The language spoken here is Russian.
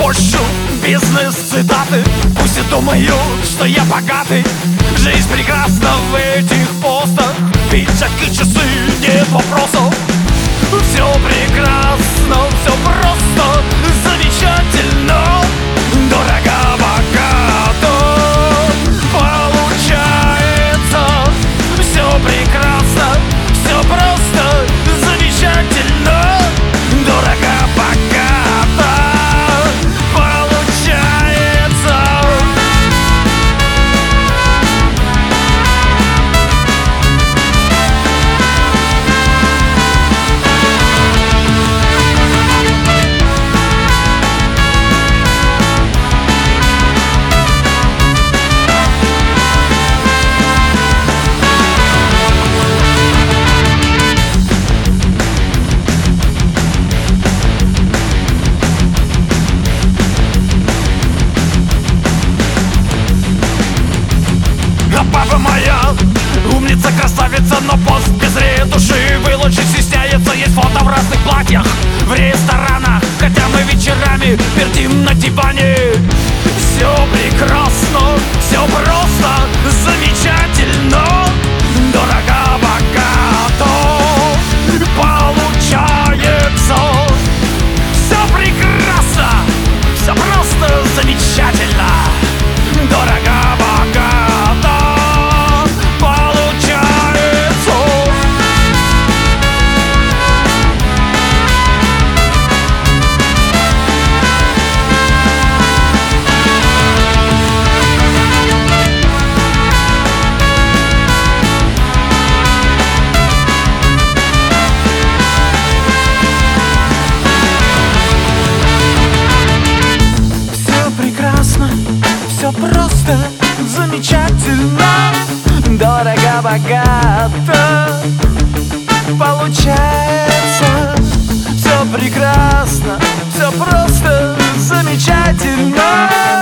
Пощу бизнес-цитаты, пусть и думаю, что я богатый. Жизнь прекрасна в этих постах, пиджак и часы, нет вопросов. Все прекрасно, все просто, замечательно, дорого, богато получается. Все прекрасно, все просто, замечательно, дорого, богато получается. А папа моя умница, красавица, но пост без ретуши выложить стесняется. Есть фото в разных платьях в ресторанах, хотя мы вечерами пердим на диване. Все прекрасно, все просто, замечательно, дорого, богато получается. Все прекрасно, все просто, замечательно, дорого, богато получается. Все прекрасно, все просто, замечательно, дорого, богато получается. Все прекрасно, все просто, замечательно.